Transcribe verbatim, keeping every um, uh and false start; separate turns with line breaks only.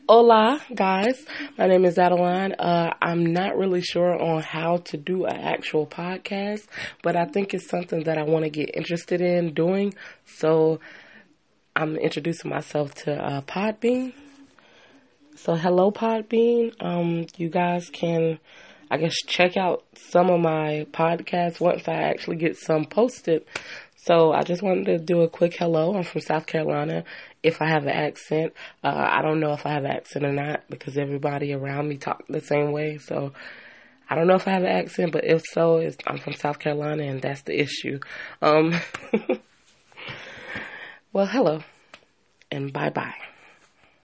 Hola, guys. My name is Adeline. Uh, I'm not really sure on how to do an actual podcast, but I think it's something that I want to get interested in doing. So I'm introducing myself to uh, Podbean. So hello, Podbean. Um, you guys can, I guess, check out some of my podcasts once I actually get some posted. So I just wanted to do a quick hello. I'm from South Carolina. If I have an accent, uh, I don't know if I have an accent or not because everybody around me talk the same way. So I don't know if I have an accent, but if so, it's, I'm from South Carolina and that's the issue. Um, well, hello and bye-bye.